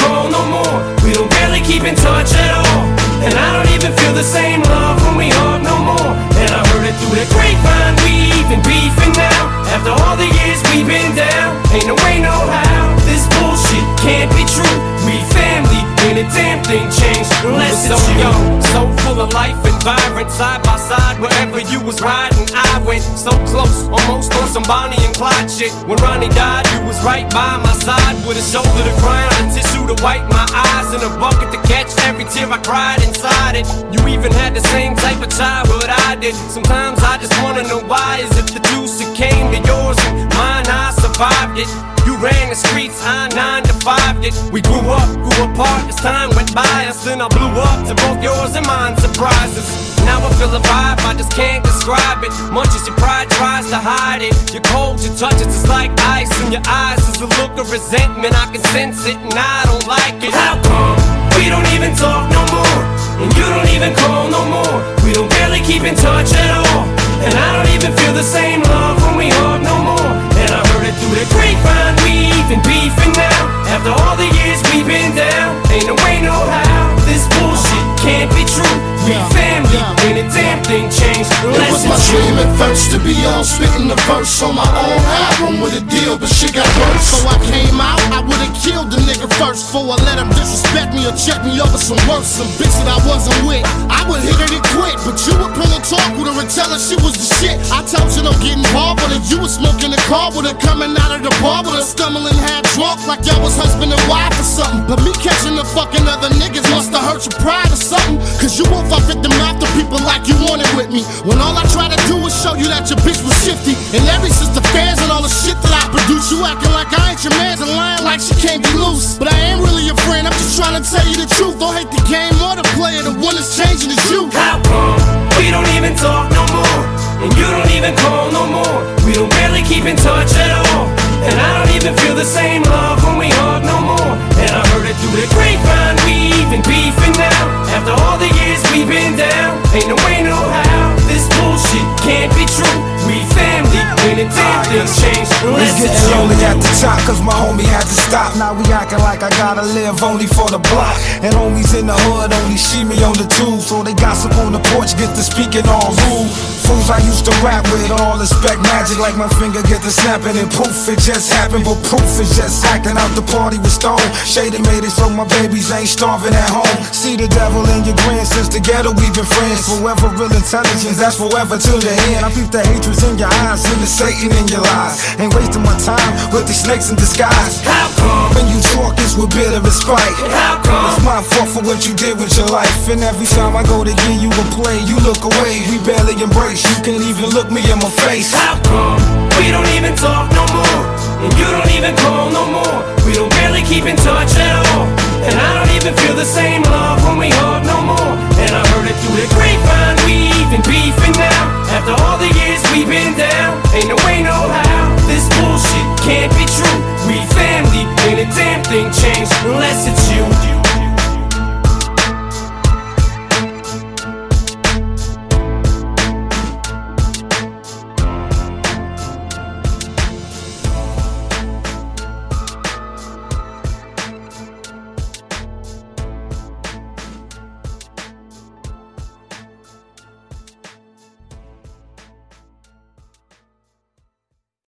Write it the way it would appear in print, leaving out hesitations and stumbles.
call no more. We don't barely keep in touch at all. And I don't even feel the same love when we hug no more. And I heard it through the grapevine, we even beefing now. After all the years we've been down, ain't no way, no how. This bullshit can't be true. We family, ain't a damn thing changed unless it's so young, so full of life and vibrant. Side by side, wherever you was riding, I went so close, almost on some Bonnie and Clyde shit. When Ronnie died, you was right by my side, with a shoulder to cry on, a tissue to wipe my eyes, and a bucket to catch every tear I cried inside it. You even had the same type of childhood I did. Sometimes I just wanna know why. Is it the juice that came to yours and mine? I survived it. You ran the streets, I 9 to 5 it. We grew up, grew apart as time went by us. Then I blew up to both yours and mine surprises. Now I feel a vibe, I just can't describe it. Much as your pride tries to hide it, you're cold, your touch it, it's like ice. In your eyes is a look of resentment, I can sense it and I don't like it. How come we don't even talk no more? And you don't even call no more. We don't barely keep in touch at all. And I don't even feel the same love when we hug no more. And I heard it through the grapevine, we even beefing now. After all the years we've been down, ain't no way, no how. This bullshit can't be true. We family, ain't a damn thing changed unless it was my dream at first to be on spitting the verse on my own album with a deal, but shit got worse. So I came out, I would've killed the nigga first before I let him disrespect me or check me over some worse. Some bitch that I wasn't with, I would hit her and quit. But you would pull a talk with her and tell her she was the shit. I told you don't get involved with her. You was smoking the car with her, coming out of the bar with her, stumbling half drunk like y'all was husband and wife or something. But me catching the fucking other niggas must've hurt your pride or something. Cause you won't fuck at the mouth to people like you wanted with me. When all I try to do is show you that your bitch was shifty. And every sister fans and all the shit that I produce, you acting like I ain't your man and lying like she can't be loose. But I ain't really your friend, I'm just trying to tell you the truth. Don't hate the game or the player, the one that's changing is you. How come we don't even talk no more? And you don't even call no more. We don't barely keep in touch at all. And I don't even feel the same love when we hug no more. And I heard it through the grapevine, we even beefing now. After all the years we've been down, ain't no way, no how. This bullshit can't be true. We family, ain't a damn thing changed unless it's you. Lonely at the top, cause my homie had to stop. Now we acting like I gotta live only for the block. And homies in the hood only see me on the tube. So they gossip on the porch, get to speaking all rude. Fools I used to rap with, all expect magic. Like my finger get to snapping and poof, it just happened. But proof is just acting out the party with Stone. Shady made it so my babies ain't starving at home. See the devil in your grin, since together we've been friends. Forever real intelligence, that's forever till the end. I peep the hatred in your eyes and the Satan in your lies. Ain't wasting my time with these snakes in disguise. How come when you talk it's with bitter spite? How come it's my fault for what you did with your life? And every time I go to give you a play, you look away, we barely embrace. You can't even look me in my face. How come we don't even talk no more? And you don't even call no more. We don't barely keep in touch at all. And I don't even feel the same love when we hug no more. And I heard it through the grapevine, we even beefing now. After all the years we've been down, ain't no way, no how. This bullshit can't be true. We family, ain't a damn thing changed unless it's you.